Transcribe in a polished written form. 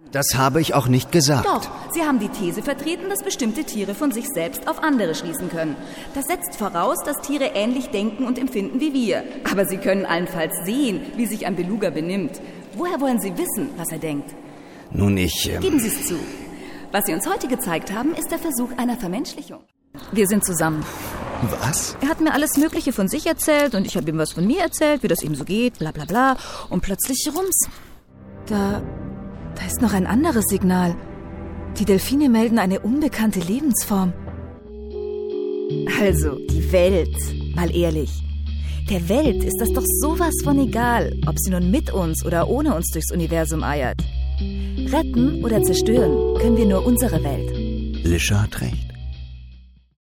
Das habe ich auch nicht gesagt. Doch, Sie haben die These vertreten, dass bestimmte Tiere von sich selbst auf andere schließen können. Das setzt voraus, dass Tiere ähnlich denken und empfinden wie wir. Aber Sie können allenfalls sehen, wie sich ein Beluga benimmt. Woher wollen Sie wissen, was er denkt? Nun, Geben Sie es zu. Was Sie uns heute gezeigt haben, ist der Versuch einer Vermenschlichung. Wir sind zusammen. Was? Er hat mir alles Mögliche von sich erzählt und ich habe ihm was von mir erzählt, wie das ihm so geht, bla bla bla. Und plötzlich rums. Da ist noch ein anderes Signal. Die Delfine melden eine unbekannte Lebensform. Also, die Welt, mal ehrlich. Der Welt ist das doch sowas von egal, ob sie nun mit uns oder ohne uns durchs Universum eiert. Retten oder zerstören können wir nur unsere Welt. Lischa hat recht.